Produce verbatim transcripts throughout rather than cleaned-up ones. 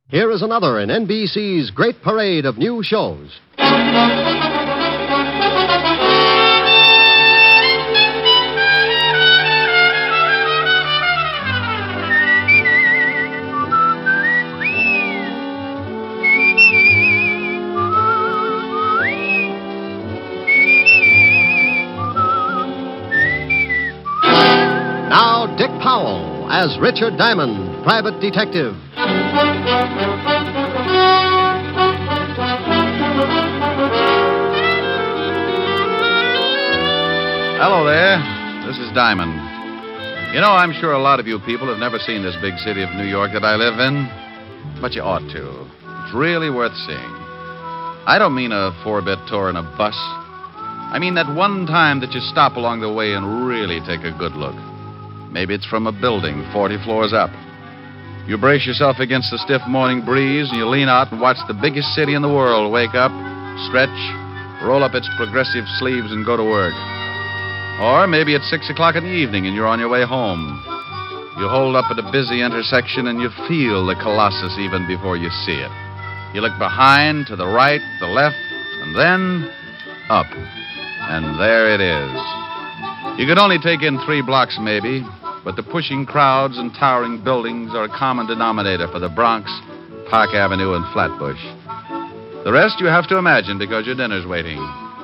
Here is another in N B C's great parade of new shows. Now, Dick Powell as Richard Diamond, private detective. Hello there. This is Diamond. You know, I'm sure a lot of you people have never seen this big city of New York that I live in, but you ought to. It's really worth seeing. I don't mean a four-bit tour in a bus. I mean that one time that you stop along the way and really take a good look. Maybe it's from a building forty floors up. You brace yourself against the stiff morning breeze and you lean out and watch the biggest city in the world wake up, stretch, roll up its progressive sleeves and go to work. Or maybe it's six o'clock in the evening and you're on your way home. You hold up at a busy intersection and you feel the Colossus even before you see it. You look behind, to the right, the left, and then up. And there it is. You could only take in three blocks, maybe, but the pushing crowds and towering buildings are a common denominator for the Bronx, Park Avenue, and Flatbush. The rest you have to imagine because your dinner's waiting.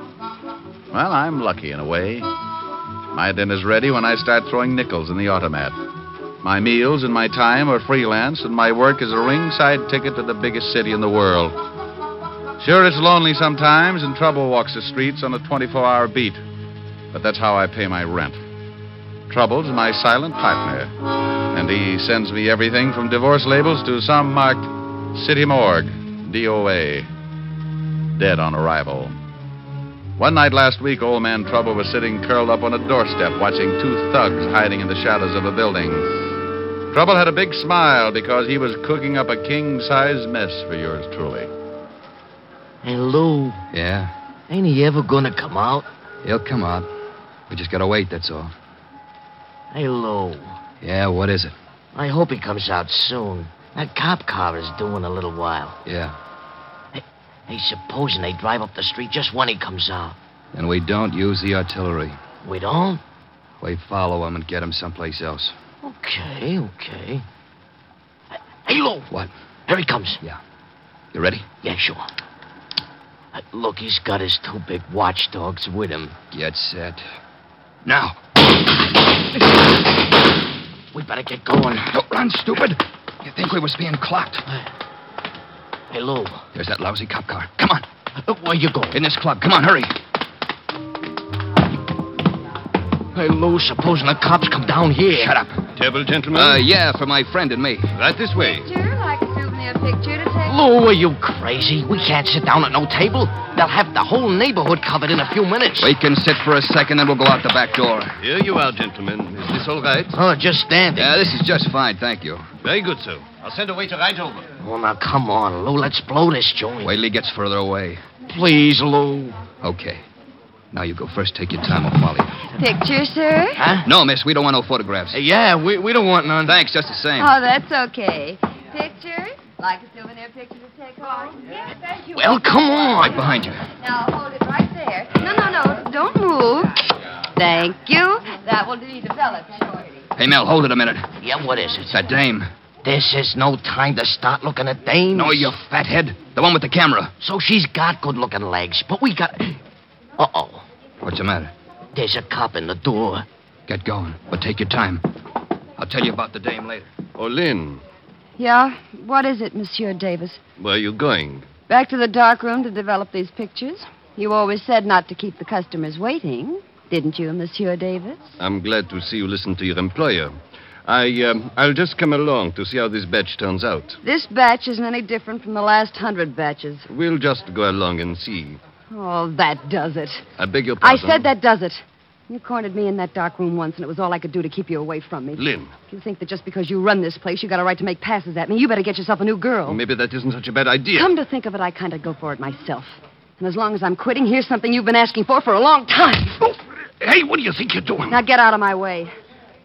Well, I'm lucky in a way. My dinner's ready when I start throwing nickels in the automat. My meals and my time are freelance, and my work is a ringside ticket to the biggest city in the world. Sure, it's lonely sometimes, and trouble walks the streets on a twenty-four hour beat. But that's how I pay my rent. Trouble's my silent partner, and he sends me everything from divorce labels to some marked City Morgue, D O A, dead on arrival. One night last week, old man Trouble was sitting curled up on a doorstep watching two thugs hiding in the shadows of a building. Trouble had a big smile because he was cooking up a king-size mess for yours truly. Hey, Lou. Yeah? Ain't he ever gonna come out? He'll come out. We just gotta wait, that's all. Hey, Lou. Yeah, what is it? I hope he comes out soon. That cop car is due in a little while. Yeah. Hey, hey, supposing they drive up the street just when he comes out. And we don't use the artillery. We don't? We follow him and get him someplace else. Okay, okay. Hey, Lou. What? Here he comes. Yeah. You ready? Yeah, sure. Uh, look, he's got his two big watchdogs with him. Get set. Now. We better get going. Don't run, stupid. You think we was being clocked? Hey, Lou. There's that lousy cop car. Come on. Uh, where you going? In this club. Come on, hurry. Hey, Lou, supposing the cops come down here. Shut up. Table, gentlemen? Uh, yeah, for my friend and me. Right this way. Picture, like a souvenir picture to take. Lou, are you crazy? We can't sit down at no table. They'll have the whole neighborhood covered in a few minutes. We can sit for a second, then we'll go out the back door. Here you are, gentlemen. Is this all right? Oh, just standing. Yeah, this is just fine, thank you. Very good, sir. I'll send a waiter right over. Oh, now, come on, Lou. Let's blow this joint. Wait till he gets further away. Please, Lou. Okay. Now you go first. Take your time. I'll follow you. Picture, sir? Huh? No, miss, we don't want no photographs. Hey, yeah, we, we don't want none. Thanks, just the same. Oh, that's okay. Picture? Like a souvenir picture to take home? Yes, thank you. Well, come on. Right behind you. Now, hold it right there. No, no, no. Don't move. Thank you. That will be developed shortly. Hey, Mel, hold it a minute. Yeah, what is it? It's that dame. This is no time to start looking at dames. No, you fathead. The one with the camera. So she's got good-looking legs, but we got... Uh-oh. What's the matter? There's a cop in the door. Get going, but take your time. I'll tell you about the dame later. Oh, Lynn, Yeah? What is it, Monsieur Davis? where are you going? Back to the dark room to develop these pictures? You always said not to keep the customers waiting, didn't you, Monsieur Davis? I'm glad to see you listen to your employer. I, um, I'll just come along to see how this batch turns out. This batch isn't any different from the last hundred batches. We'll just go along and see. Oh, that does it. I beg your I pardon. said that does it. You cornered me in that dark room once, and it was all I could do to keep you away from me. Lynn, If you think that just because you run this place, you got a right to make passes at me, you better get yourself a new girl. maybe that isn't such a bad idea. Come to think of it, I kind of go for it myself. And as long as I'm quitting, here's something you've been asking for for a long time. Hey, what do you think you're doing? Now get out of my way.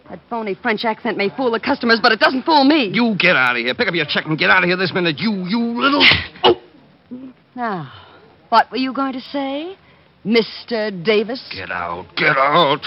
That phony French accent may fool the customers, but it doesn't fool me. You get out of here. Pick up your check and get out of here this minute. You, you little... Oh! Now, what were you going to say, Mister Davis? Get out. Get out.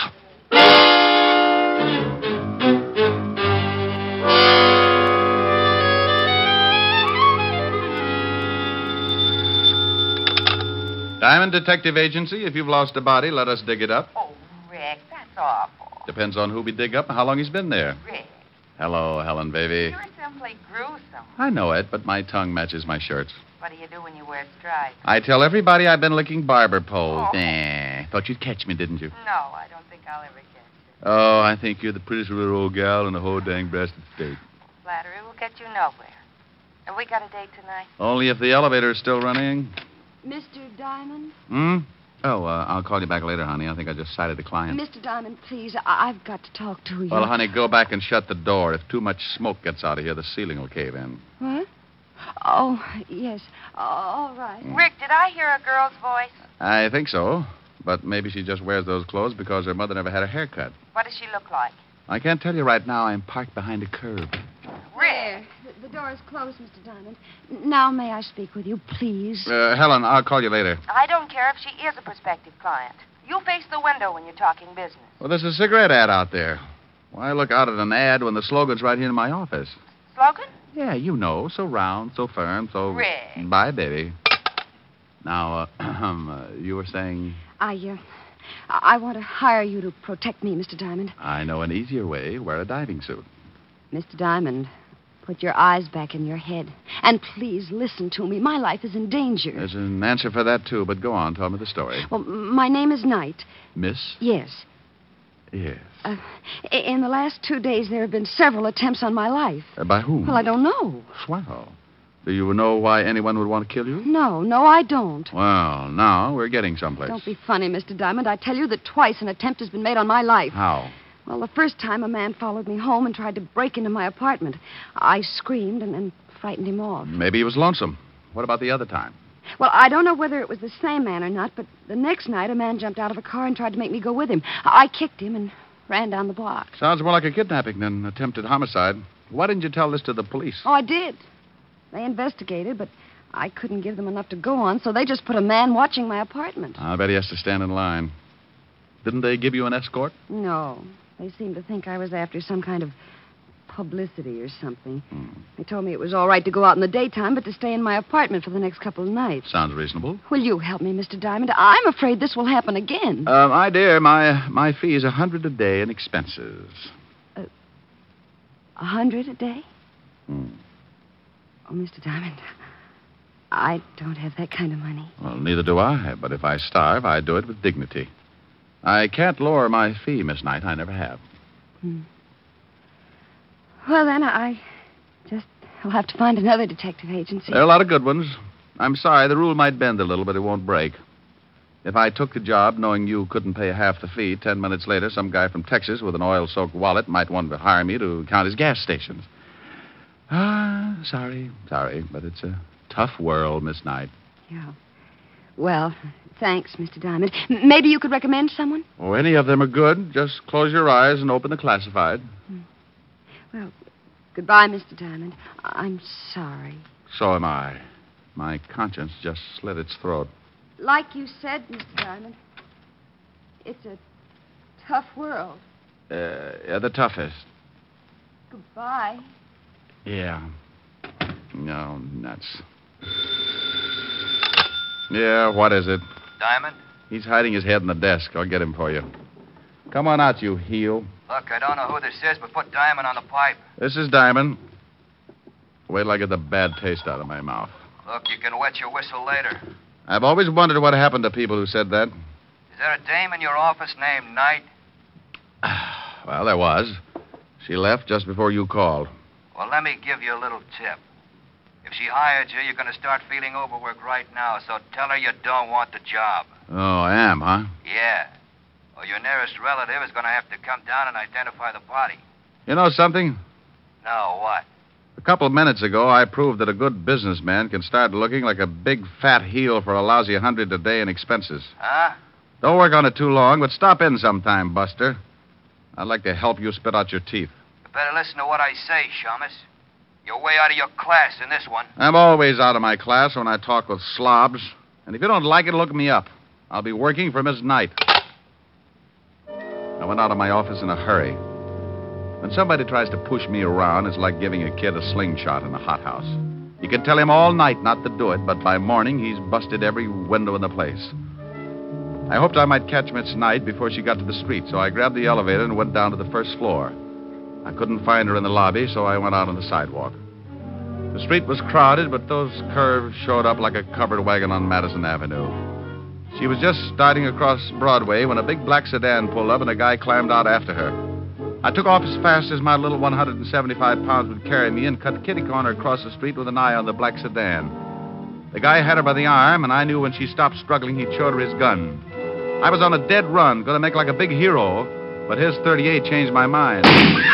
Diamond Detective Agency, if you've lost a body, let us dig it up. Oh, Rick, that's awful. Depends on who we dig up and how long he's been there. Rick, Hello, Helen, baby. you're simply gruesome. I know it, but my tongue matches my shirts. What do you do when you wear stripes? I tell everybody I've been licking barber poles. Oh. Nah. Thought you'd catch me, didn't you? No, I don't think I'll ever get you. Oh, I think you're the prettiest little old gal in the whole dang breasted state. Flattery will get you nowhere. Have we got a date tonight? Only if the elevator's still running. Mister Diamond? Hmm? Oh, uh, I'll call you back later, honey. I think I just sighted the client. Mister Diamond, please, I- I've got to talk to you. Well, honey, go back and shut the door. If too much smoke gets out of here, the ceiling will cave in. What? Oh, yes. All right. Rick, did I hear a girl's voice? I think so. But maybe she just wears those clothes because her mother never had a haircut. What does she look like? I can't tell you right now. I'm parked behind a curb. Rick. The, the door is closed, Mister Diamond. Now may I speak with you, please? Uh, Helen, I'll call you later. I don't care if she is a prospective client. You face the window when you're talking business. Well, there's a cigarette ad out there. Why look out at an ad when the slogan's right here in my office? Slogan? Yeah, you know. So round, so firm, so... Rick. Bye, baby. Now, uh, um, uh, you were saying... I, uh, I want to hire you to protect me, Mister Diamond. I know an easier way. Wear a diving suit. Mister Diamond, put your eyes back in your head. And please listen to me. My life is in danger. There's an answer for that, too, but go on. Tell me the story. Well, my name is Knight. Miss? Yes. Yes. Uh, i- in the last two days, there have been several attempts on my life. Uh, by whom? Well, I don't know. Swell. Do you know why anyone would want to kill you? No, no, I don't. Well, now we're getting someplace. Don't be funny, Mister Diamond. I tell you that twice an attempt has been made on my life. How? Well, the first time a man followed me home and tried to break into my apartment. I screamed and, and frightened him off. Maybe he was lonesome. What about the other time? Well, I don't know whether it was the same man or not, but the next night a man jumped out of a car and tried to make me go with him. I kicked him and ran down the block. Sounds more like a kidnapping than attempted homicide. Why didn't you tell this to the police? Oh, I did. They investigated, but I couldn't give them enough to go on, so they just put a man watching my apartment. I bet he has to stand in line. Didn't they give you an escort? No. They seemed to think I was after some kind of publicity or something. Hmm. They told me it was all right to go out in the daytime, but to stay in my apartment for the next couple of nights. Sounds reasonable. Will you help me, Mister Diamond? I'm afraid this will happen again. Uh, my dear, my my fee is a hundred a day in expenses. A hundred a day? Hmm. Oh, Mister Diamond, I don't have that kind of money. Well, neither do I. But if I starve, I do it with dignity. I can't lower my fee, Miss Knight. I never have. Hmm. Well, then, I just will have to find another detective agency. There are a lot of good ones. I'm sorry, the rule might bend a little, but it won't break. If I took the job knowing you couldn't pay half the fee, ten minutes later, some guy from Texas with an oil-soaked wallet might want to hire me to count his gas stations. Ah, sorry, sorry, but it's a tough world, Miss Knight. Yeah. Well, thanks, Mister Diamond. M- maybe you could recommend someone? Oh, any of them are good. Just close your eyes and open the classified. Well, goodbye, Mister Diamond. I'm sorry. So am I. My conscience just slit its throat. Like you said, Mister Diamond, it's a tough world. Uh, yeah, the toughest. Goodbye. Yeah. No, nuts. Yeah, what is it? Diamond? He's hiding his head in the desk. I'll get him for you. Come on out, you heel. Look, I don't know who this is, but put Diamond on the pipe. This is Diamond. Wait till I get the bad taste out of my mouth. Look, you can wet your whistle later. I've always wondered what happened to people who said that. Is there a dame in your office named Knight? Well, there was. She left just before you called. Well, let me give you a little tip. If she hired you, you're going to start feeling overworked right now, so tell her you don't want the job. Oh, I am, huh? Yeah. Or your nearest relative is going to have to come down and identify the body. You know something? No, what? A couple of minutes ago, I proved that a good businessman can start looking like a big fat heel for a lousy hundred a day in expenses. Huh? Don't work on it too long, but stop in sometime, Buster. I'd like to help you spit out your teeth. You better listen to what I say, Shamus. You're way out of your class in this one. I'm always out of my class when I talk with slobs. And if you don't like it, look me up. I'll be working for Miss Knight. I went out of my office in a hurry. When somebody tries to push me around, it's like giving a kid a slingshot in a hothouse. You can tell him all night not to do it, but by morning he's busted every window in the place. I hoped I might catch Miss Knight before she got to the street, so I grabbed the elevator and went down to the first floor. I couldn't find her in the lobby, so I went out on the sidewalk. The street was crowded, but those curves showed up like a covered wagon on Madison Avenue. She was just starting across Broadway when a big black sedan pulled up and a guy climbed out after her. I took off as fast as my little one hundred seventy-five pounds would carry me and cut kitty corner across the street with an eye on the black sedan. The guy had her by the arm, and I knew when she stopped struggling, he'd showed her his gun. I was on a dead run, going to make like a big hero, but his thirty-eight changed my mind.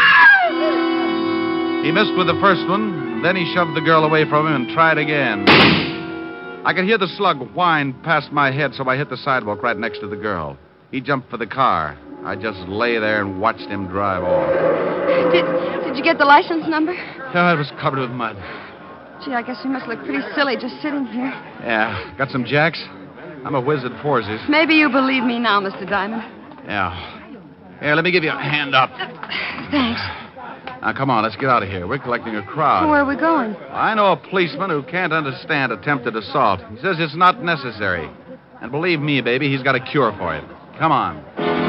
He missed with the first one, then he shoved the girl away from him and tried again. I could hear the slug whine past my head, so I hit the sidewalk right next to the girl. He jumped for the car. I just lay there and watched him drive off. Did, did you get the license number? Oh, it was covered with mud. Gee, I guess you must look pretty silly just sitting here. Yeah. Got some jacks? I'm a whiz at forces. Maybe you believe me now, Mister Diamond. Yeah. Here, let me give you a hand up. Thanks. Now, come on, let's get out of here. We're collecting a crowd. Where are we going? I know a policeman who can't understand attempted assault. He says it's not necessary. And believe me, baby, he's got a cure for it. Come on.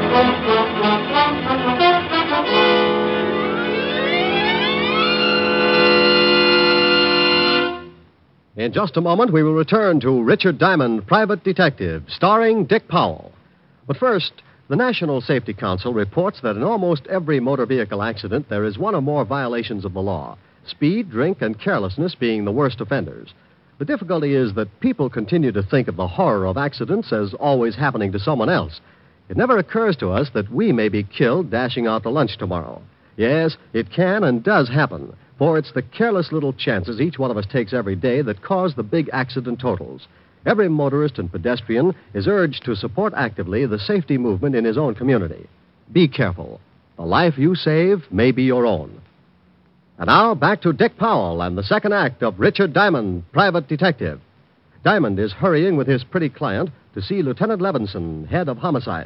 In just a moment, we will return to Richard Diamond, Private Detective, starring Dick Powell. But first, the National Safety Council reports that in almost every motor vehicle accident, there is one or more violations of the law, speed, drink, and carelessness being the worst offenders. The difficulty is that people continue to think of the horror of accidents as always happening to someone else. It never occurs to us that we may be killed dashing out to lunch tomorrow. Yes, it can and does happen, for it's the careless little chances each one of us takes every day that cause the big accident totals. Every motorist and pedestrian is urged to support actively the safety movement in his own community. Be careful. The life you save may be your own. And now, back to Dick Powell and the second act of Richard Diamond, Private Detective. Diamond is hurrying with his pretty client to see Lieutenant Levinson, head of homicide.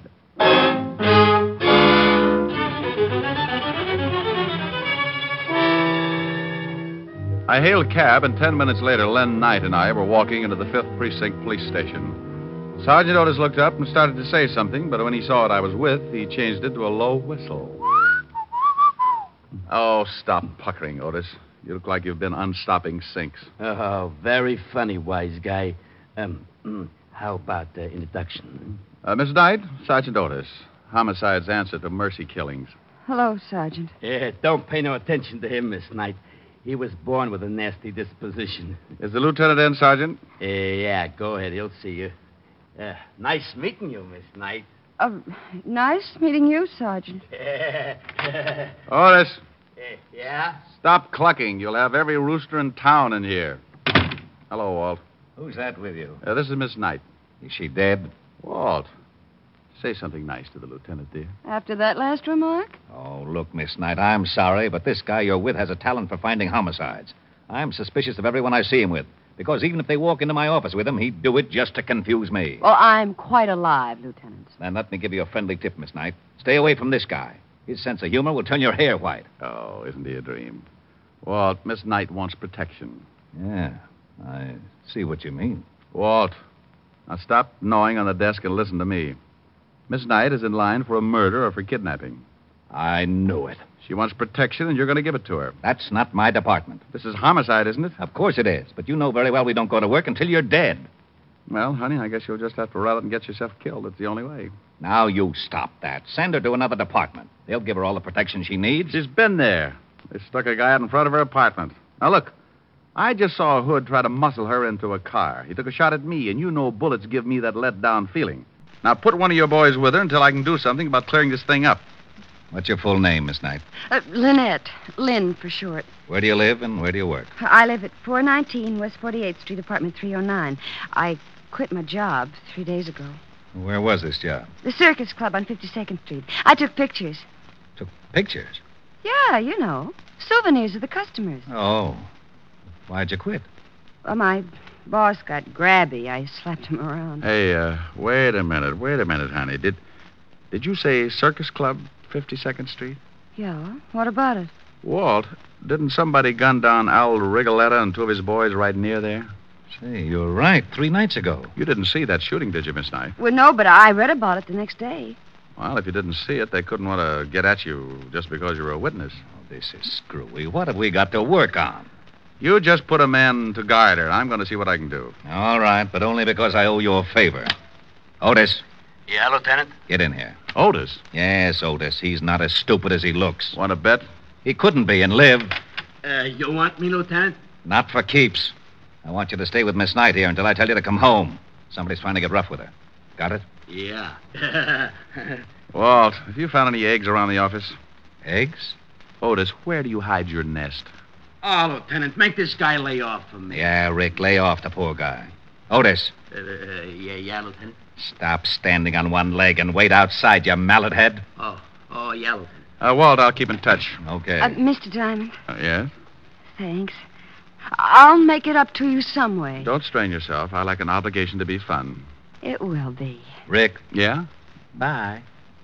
I hailed a cab, and ten minutes later, Len Knight and I were walking into the fifth Precinct Police Station. Sergeant Otis looked up and started to say something, but when he saw what I was with, he changed it to a low whistle. Oh, stop puckering, Otis. You look like you've been unstopping sinks. Oh, very funny, wise guy. Um, how about the introduction? Uh, Miss Knight, Sergeant Otis. Homicide's answer to mercy killings. Hello, Sergeant. Yeah, don't pay no attention to him, Miss Knight. He was born with a nasty disposition. Is the lieutenant in, Sergeant? Uh, yeah, go ahead. He'll see you. Uh, nice meeting you, Miss Knight. Uh, nice meeting you, Sergeant. Otis. Uh, yeah? Stop clucking. You'll have every rooster in town in here. Hello, Walt. Who's that with you? Uh, this is Miss Knight. Is she dead? Walt, say something nice to the lieutenant, dear. After that last remark? Oh, look, Miss Knight, I'm sorry, but this guy you're with has a talent for finding homicides. I'm suspicious of everyone I see him with, because even if they walk into my office with him, he'd do it just to confuse me. Well, I'm quite alive, Lieutenant. Then let me give you a friendly tip, Miss Knight. Stay away from this guy. His sense of humor will turn your hair white. Oh, isn't he a dream? Walt, Miss Knight wants protection. Yeah, I see what you mean. Walt, now stop gnawing on the desk and listen to me. Miss Knight is in line for a murder or for kidnapping. I knew it. She wants protection, and you're going to give it to her. That's not my department. This is homicide, isn't it? Of course it is, but you know very well we don't go to work until you're dead. Well, honey, I guess you'll just have to run it and get yourself killed. It's the only way. Now you stop that. Send her to another department. They'll give her all the protection she needs. She's been there. They stuck a guy out in front of her apartment. Now, look, I just saw Hood try to muscle her into a car. He took a shot at me, and you know bullets give me that let-down feeling. Now, put one of your boys with her until I can do something about clearing this thing up. What's your full name, Miss Knight? Uh, Lynette. Lynn, for short. Where do you live and where do you work? I live at four nineteen West forty-eighth Street, apartment three oh nine. I quit my job three days ago. Where was this job? The Circus Club on fifty-second Street. I took pictures. Took pictures? Yeah, you know. Souvenirs of the customers. Oh. Why'd you quit? Well, my boss got grabby. I slapped him around. Hey, uh, wait a minute. Wait a minute, honey. Did did you say Circus Club, fifty-second Street? Yeah? What about it? Walt, didn't somebody gun down Al Rigoletta and two of his boys right near there? Say, you're right. Three nights ago. You didn't see that shooting, did you, Miss Knight? Well, no, but I read about it the next day. Well, if you didn't see it, they couldn't want to get at you just because you were a witness. Oh, this is screwy. What have we got to work on? You just put a man to guide her. I'm going to see what I can do. All right, but only because I owe you a favor. Otis, Yeah, Lieutenant? get in here. Otis, Yes, Otis. He's not as stupid as he looks. want to bet? He couldn't be and live. Uh, you want me, Lieutenant? Not for keeps. I want you to stay with Miss Knight here until I tell you to come home. Somebody's trying to get rough with her. Got it? Yeah. Walt, have you found any eggs around the office? Eggs? Otis, where do you hide your nest? Oh, Lieutenant, make this guy lay off for me. Yeah, Rick, lay off the poor guy. Otis, Uh, uh, yeah, yeah, Lieutenant. stop standing on one leg and wait outside, you mallet head. Oh, oh, yeah, Lieutenant. Uh, Walt, I'll keep in touch. Okay. Uh, Mister Diamond, Uh, yes? thanks. I'll make it up to you some way. Don't strain yourself. I like an obligation to be fun. It will be. Rick, Yeah? bye.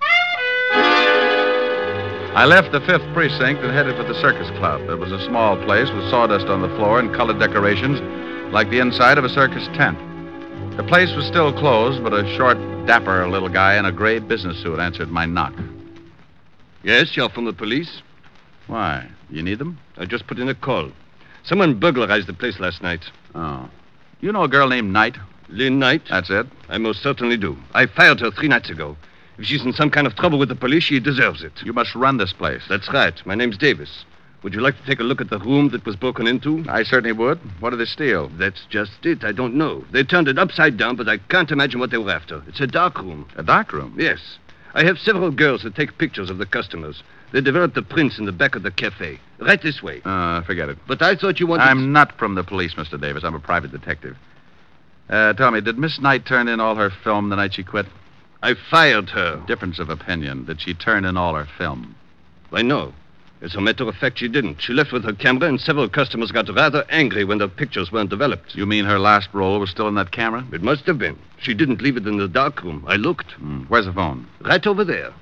I left the fifth precinct and headed for the Circus Club. It was a small place with sawdust on the floor and colored decorations like the inside of a circus tent. The place was still closed, but a short, dapper little guy in a gray business suit answered my knock. Yes, you're from the police? Why? You need them? I just put in a call. Someone burglarized the place last night. Oh. You know a girl named Knight? Lynn Knight? That's it? I most certainly do. I fired her three nights ago. If she's in some kind of trouble with the police, she deserves it. You must run this place. That's right. My name's Davis. Would you like to take a look at the room that was broken into? I certainly would. What did they steal? That's just it. I don't know. They turned it upside down, but I can't imagine what they were after. It's a dark room. A dark room? Yes. I have several girls that take pictures of the customers. They developed the prints in the back of the cafe. Right this way. Uh, forget it. But I thought you wanted... I'm not from the police, Mister Davis. I'm a private detective. Uh, tell me, did Miss Knight turn in all her film the night she quit? I fired her. Difference of opinion. Did she turn in all her film? I know. As a matter of fact, she didn't. She left with her camera, and several customers got rather angry when their pictures weren't developed. You mean her last roll was still in that camera? It must have been. She didn't leave it in the dark room. I looked. Hmm. Where's the phone? Right over there.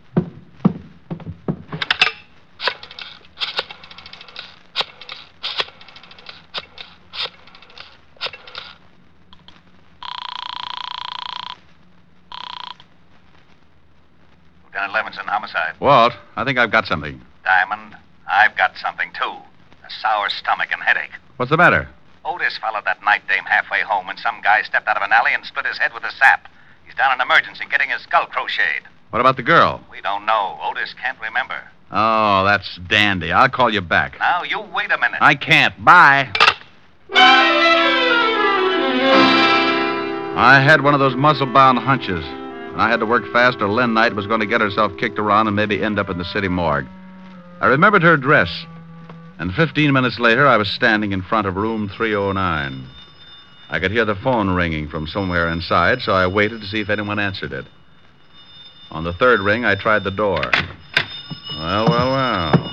Lieutenant Levinson, homicide. Walt, I think I've got something. Diamond, I've got something, too. A sour stomach and headache. What's the matter? Otis followed that night dame halfway home when some guy stepped out of an alley and split his head with a sap. He's down in emergency getting his skull crocheted. What about the girl? We don't know. Otis can't remember. Oh, that's dandy. I'll call you back. Now, you wait a minute. I can't. Bye. I had one of those muscle-bound hunches. And I had to work fast or Lynn Knight was going to get herself kicked around and maybe end up in the city morgue. I remembered her dress. And fifteen minutes later, I was standing in front of room three oh nine. I could hear the phone ringing from somewhere inside, so I waited to see if anyone answered it. On the third ring, I tried the door. Well, well, well.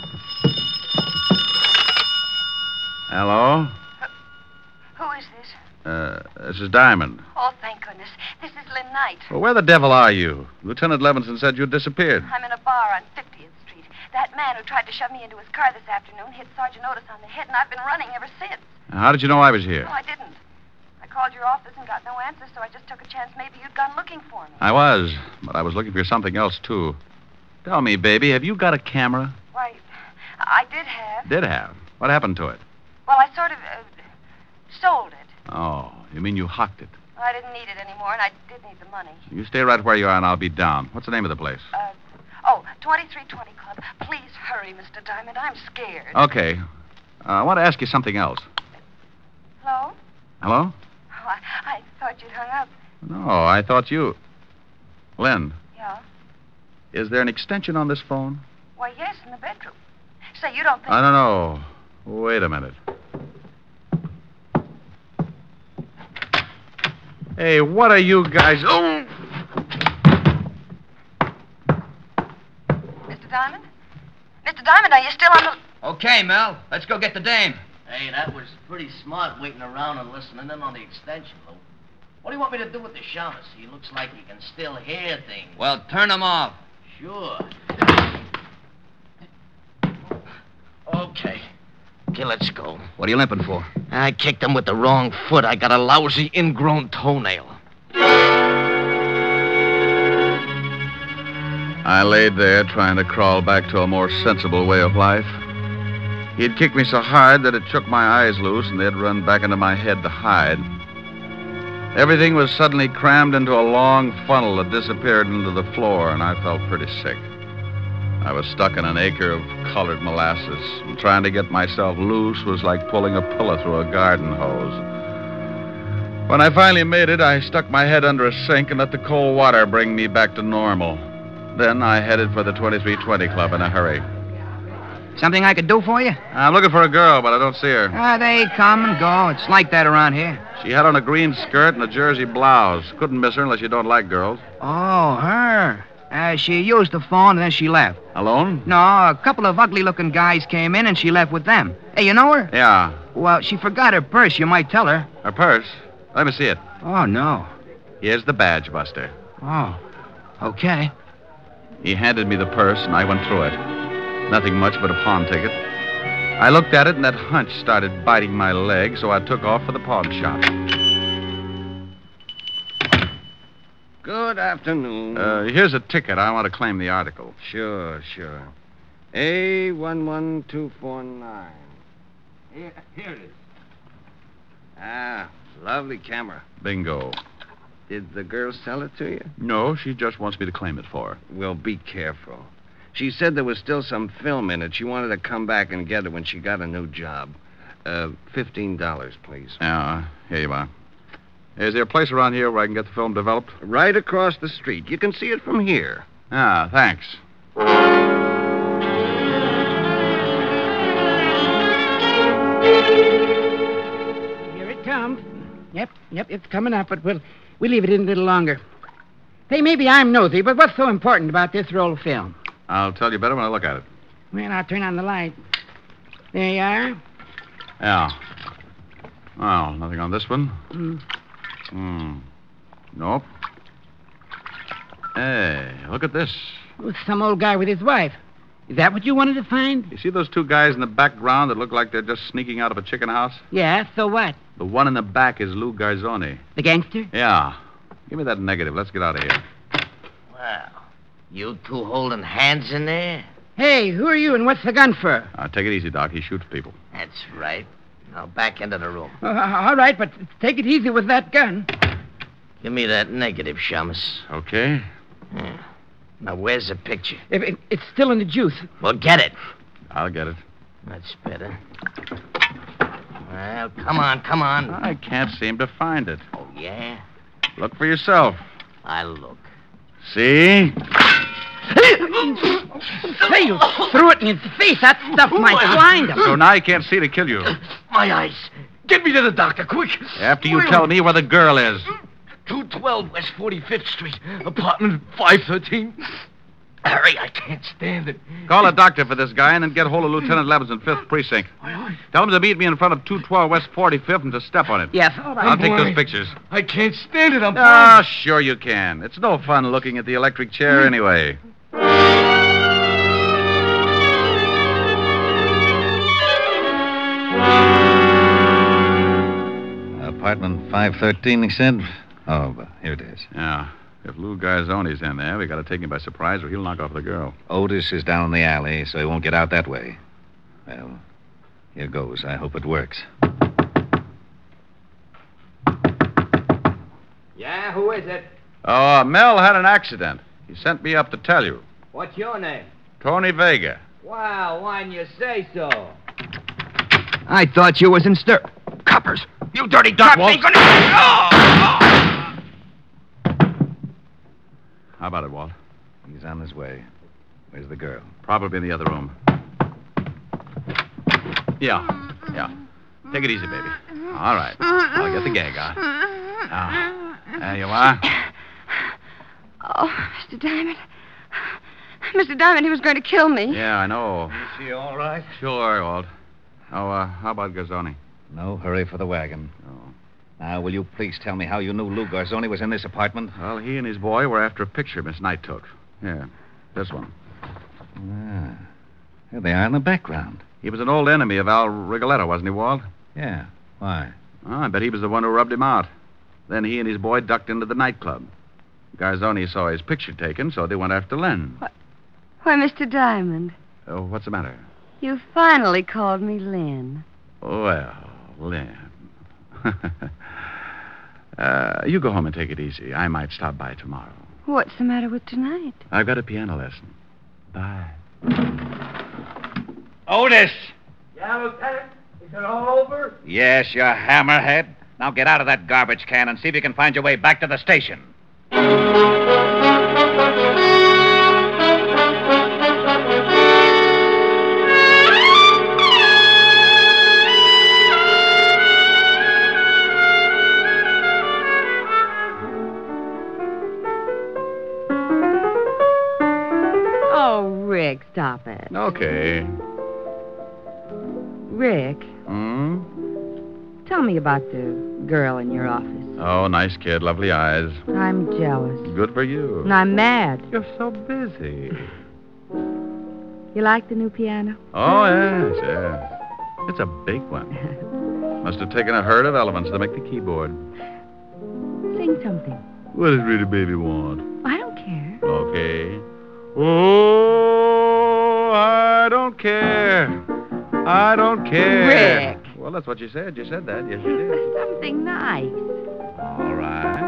Hello? Who is this? Uh, this is Diamond. Oh, thank goodness. This is Lynn Knight. Well, where the devil are you? Lieutenant Levinson said you'd disappeared. I'm in a bar on fiftieth Street. That man who tried to shove me into his car this afternoon hit Sergeant Otis on the head, and I've been running ever since. How did you know I was here? No, I didn't. I called your office and got no answer, so I just took a chance maybe you'd gone looking for me. I was, but I was looking for something else, too. Tell me, baby, have you got a camera? Why, I did have. Did have. What happened to it? Well, I sort of uh, sold it. Oh, you mean you hocked it? I didn't need it anymore, and I did need the money. You stay right where you are, and I'll be down. What's the name of the place? Uh, oh, twenty-three twenty Club. Please hurry, Mister Diamond. I'm scared. Okay. Uh, I want to ask you something else. Hello? Hello? Oh, I, I thought you'd hung up. No, I thought you... Lynn, Yeah? is there an extension on this phone? Why, yes, in the bedroom. Say, you don't think... I don't know. Wait a minute. Hey, what are you guys... Oh! Mister Diamond? Mister Diamond, are you still on the... Okay, Mel. Let's go get the dame. Hey, that was pretty smart waiting around and listening in on the extension, Lou. What do you want me to do with the shamus? He looks like he can still hear things. Well, turn them off. Sure. Okay. Okay, let's go. What are you limping for? I kicked him with the wrong foot. I got a lousy ingrown toenail. I laid there trying to crawl back to a more sensible way of life. He'd kicked me so hard that it shook my eyes loose and they'd run back into my head to hide. Everything was suddenly crammed into a long funnel that disappeared into the floor, and I felt pretty sick. I was stuck in an acre of colored molasses, and trying to get myself loose was like pulling a pillow through a garden hose. When I finally made it, I stuck my head under a sink and let the cold water bring me back to normal. Then I headed for the twenty-three twenty Club in a hurry. Something I could do for you? I'm looking for a girl, but I don't see her. Ah, they come and go. It's like that around here. She had on a green skirt and a jersey blouse. Couldn't miss her unless you don't like girls. Oh, her. Uh, she used the phone and then she left. Alone? No, a couple of ugly-looking guys came in and she left with them. Hey, you know her? Yeah. Well, she forgot her purse. You might tell her. Her purse? Let me see it. Oh, no. Here's the badge, Buster. Oh, okay. He handed me the purse, and I went through it. Nothing much but a pawn ticket. I looked at it, and that hunch started biting my leg, so I took off for the pawn shop. Good afternoon. Uh, here's a ticket. I want to claim the article. Sure, sure. A one one two four nine. Here, here it is. Ah, lovely camera. Bingo. Did the girl sell it to you? No, she just wants me to claim it for her. Well, be careful. She said there was still some film in it. She wanted to come back and get it when she got a new job. Uh, fifteen dollars, please. Yeah, here you are. Is there a place around here where I can get the film developed? Right across the street. You can see it from here. Ah, thanks. Here it comes. Yep, yep, it's coming up, but we'll, we'll leave it in a little longer. Hey, maybe I'm nosy, but what's so important about this roll of film? I'll tell you better when I look at it. Well, I'll turn on the light. There you are. Yeah. Well, nothing on this one. Hmm. Hmm. Nope. Hey, look at this. Oh, some old guy with his wife. Is that what you wanted to find? You see those two guys in the background that look like they're just sneaking out of a chicken house? Yeah, so what? The one in the back is Lou Garzoni. The gangster? Yeah. Give me that negative. Let's get out of here. Well, you two holding hands in there? Hey, who are you and what's the gun for? Uh, take it easy, Doc. He shoots people. That's right. Now back into the room. Uh, all right, but take it easy with that gun. Give me that negative, Shamus. Okay. Yeah. Now, where's the picture? It, it, it's still in the juice. Well, get it. I'll get it. That's better. Well, come on, come on. I can't seem to find it. Oh, yeah? Look for yourself. I'll look. See? Say, you threw it in his face. That stuff might blind him. So now you can't see to kill you. My eyes. Get me to the doctor, quick. After you tell me where the girl is. two twelve West forty-fifth Street, apartment five thirteen. Hurry, I can't stand it. Call a doctor for this guy and then get hold of Lieutenant Levins in fifth Precinct. Tell him to meet me in front of two twelve West forty-fifth and to step on it. Yes, all right. I'll take boy. those pictures. I can't stand it. I'm Ah, sure you can. It's no fun looking at the electric chair anyway. Apartment five thirteen, he said? Oh, here it is. Yeah. If Lou Garzoni's in there, we got to take him by surprise or he'll knock off the girl. Otis is down in the alley, so he won't get out that way. Well, here goes. I hope it works. Yeah, who is it? Oh, Mel had an accident. He sent me up to tell you. What's your name? Tony Vega. Well, why didn't you say so? I thought you was in stir... Coppers! You dirty cops ain't gonna... Oh! How about it, Walt? He's on his way. Where's the girl? Probably in the other room. Yeah, yeah. Take it easy, baby. All right. I'll get the gag on. Now, there you are. Oh, Mister Diamond. Mister Diamond, he was going to kill me. Yeah, I know. Is she all right? Sure, Walt. Oh, uh, how about Garzoni? No hurry for the wagon. Oh. Now, will you please tell me how you knew Lou Garzoni was in this apartment? Well, he and his boy were after a picture Miss Knight took. Yeah, this one. Ah. There they are in the background. He was an old enemy of Al Rigoletto, wasn't he, Walt? Yeah. Why? Oh, I bet he was the one who rubbed him out. Then he and his boy ducked into the nightclub. Garzoni saw his picture taken, so they went after Len. What? Why, Mister Diamond, Oh, what's the matter? you finally called me Lynn. Well, Len. uh, you go home and take it easy. I might stop by tomorrow. What's the matter with tonight? I've got a piano lesson. Bye. Otis! Yeah, Lieutenant? Is it all over? Yes, you hammerhead. Now get out of that garbage can and see if you can find your way back to the station. Oh, Rick, stop it. Okay. Rick, Hmm? tell me about the girl in your office. Oh, nice kid, lovely eyes. I'm jealous. Good for you. And I'm mad. You're so busy. You like the new piano? Oh, yes, yes. It's a big one. Must have taken a herd of elephants to make the keyboard. Sing something. What does Rita Baby want? I don't care. Okay. Oh, I don't care. I don't care. Rick. Well, that's what you said. You said that. Yes, you did. Something nice. All right.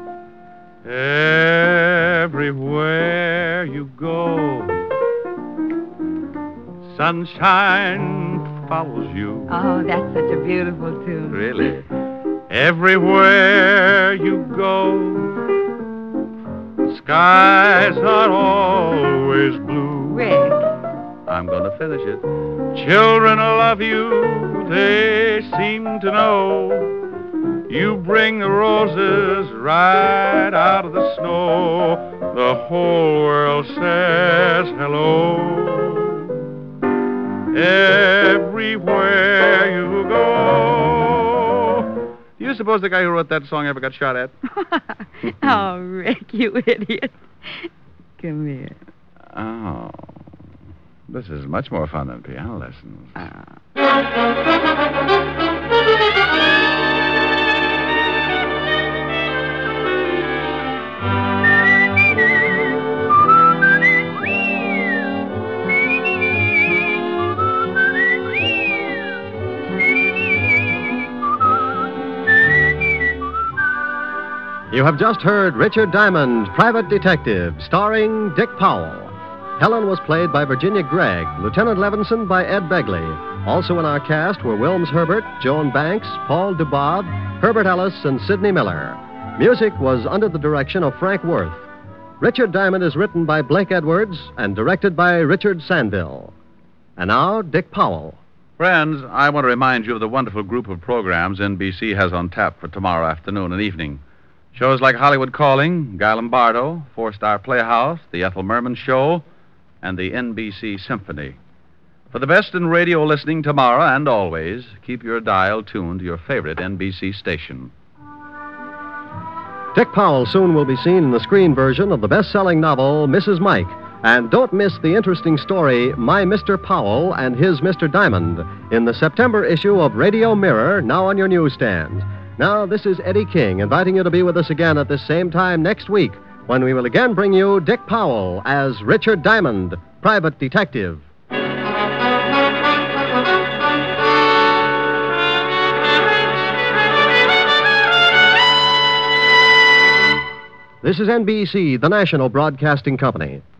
Everywhere you go, sunshine follows you. Oh, that's such a beautiful tune. Really? Everywhere you go, skies are always blue. Rick. I'm going to finish it. Children love you, they seem to know. You bring the roses right out of the snow. The whole world says hello. Everywhere you go. Do you suppose the guy who wrote that song ever got shot at? Oh, Rick, you idiot. Come here. Oh. This is much more fun than piano lessons. Uh. You have just heard Richard Diamond, Private Detective, starring Dick Powell. Helen was played by Virginia Gregg, Lieutenant Levinson by Ed Begley. Also in our cast were Wilms Herbert, Joan Banks, Paul Dubov, Herbert Ellis, and Sidney Miller. Music was under the direction of Frank Worth. Richard Diamond is written by Blake Edwards and directed by Richard Sandville. And now, Dick Powell. Friends, I want to remind you of the wonderful group of programs N B C has on tap for tomorrow afternoon and evening. Shows like Hollywood Calling, Guy Lombardo, Four Star Playhouse, The Ethel Merman Show, and the N B C Symphony. For the best in radio listening tomorrow and always, keep your dial tuned to your favorite N B C station. Dick Powell soon will be seen in the screen version of the best-selling novel, Missus Mike. And don't miss the interesting story, My Mister Powell and His Mister Diamond, in the September issue of Radio Mirror, now on your newsstand. Now, this is Eddie King, inviting you to be with us again at this same time next week, when we will again bring you Dick Powell as Richard Diamond, Private Detective. This is N B C, the national broadcasting company.